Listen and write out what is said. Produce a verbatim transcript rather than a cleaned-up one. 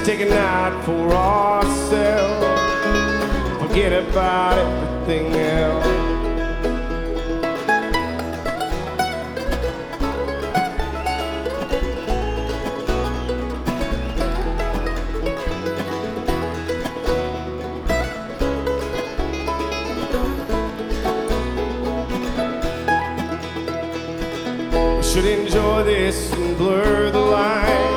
take a night for ourselves. Forget about everything else. We should enjoy this and blur the line.